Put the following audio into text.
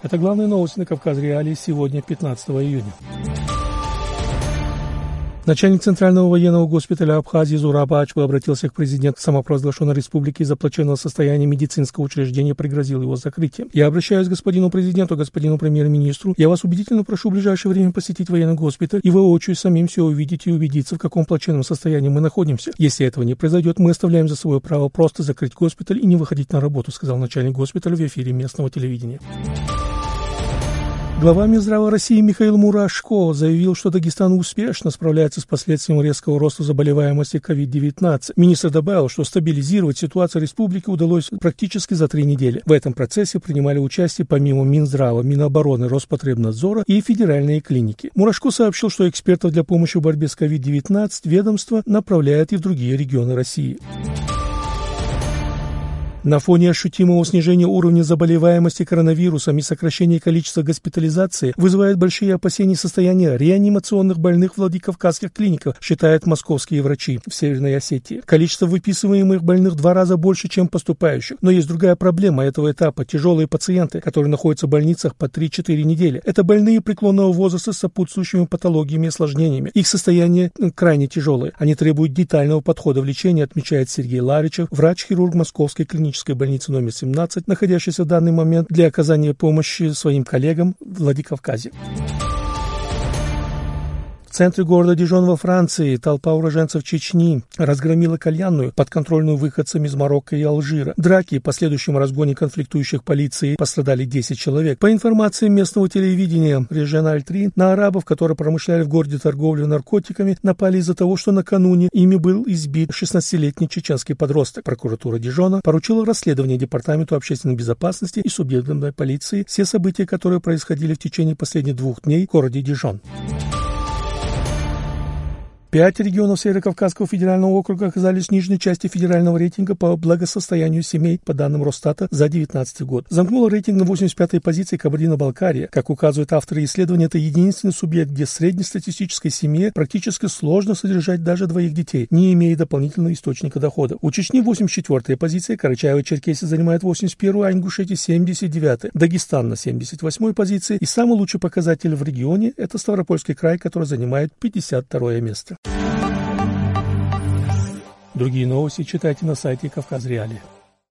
Это главные новости на Кавказ Реалии сегодня, 15 июня. Начальник Центрального военного госпиталя Абхазии Зураб Ачба обратился к президенту самопровозглашенной республики из-за плачевного состояния медицинского учреждения, пригрозил его закрытием. Я обращаюсь к господину президенту, господину премьер-министру. Я вас убедительно прошу в ближайшее время посетить военный госпиталь и воочию самим все увидеть и убедиться, в каком плачевном состоянии мы находимся. Если этого не произойдет, мы оставляем за собой право просто закрыть госпиталь и не выходить на работу, сказал начальник госпиталя в эфире местного телевидения. Глава Минздрава России Михаил Мурашко заявил, что Дагестан успешно справляется с последствиями резкого роста заболеваемости COVID-19. Министр добавил, что стабилизировать ситуацию в республике удалось практически за 3 недели. В этом процессе принимали участие помимо Минздрава, Минобороны, Роспотребнадзора и федеральные клиники. Мурашко сообщил, что экспертов для помощи в борьбе с COVID-19 ведомство направляет и в другие регионы России. На фоне ощутимого снижения уровня заболеваемости коронавирусом и сокращения количества госпитализаций вызывает большие опасения состояния реанимационных больных в владикавказских клиниках, считают московские врачи в Северной Осетии. Количество выписываемых больных в 2 раза больше, чем поступающих. Но есть другая проблема этого этапа – тяжелые пациенты, которые находятся в больницах по 3-4 недели. Это больные преклонного возраста с сопутствующими патологиями и осложнениями. Их состояние крайне тяжелое. Они требуют детального подхода в лечении, отмечает Сергей Ларичев, врач-хирург Московской клинической больницы номер 17, находящийся в данный момент для оказания помощи своим коллегам в Владикавказе. В центре города Дижон во Франции толпа уроженцев Чечни разгромила кальянную, подконтрольную выходцам из Марокко и Алжира. В драке и последующем разгоне конфликтующих полиции пострадали 10 человек. По информации местного телевидения Региональ 3, на арабов, которые промышляли в городе торговлей наркотиками, напали из-за того, что накануне ими был избит 16-летний чеченский подросток. Прокуратура Дижона поручила расследование Департаменту общественной безопасности и субъектной полиции все события, которые происходили в течение последних 2 дней в городе Дижон. 5 регионов Северо-Кавказского федерального округа оказались в нижней части федерального рейтинга по благосостоянию семей, по данным Росстата, за 2019 год. Замкнула рейтинг на 85-й позиции Кабардино-Балкария. Как указывают авторы исследования, это единственный субъект, где среднестатистической семье практически сложно содержать даже 2 детей, не имея дополнительного источника дохода. У Чечни 84-я позиция, Карачаево-Черкесия занимает 81-ю, а Ингушетия 79-я. Дагестан на 78-й позиции. И самый лучший показатель в регионе – это Ставропольский край, который занимает 52-е место. Другие новости читайте на сайте Кавказ Реалии.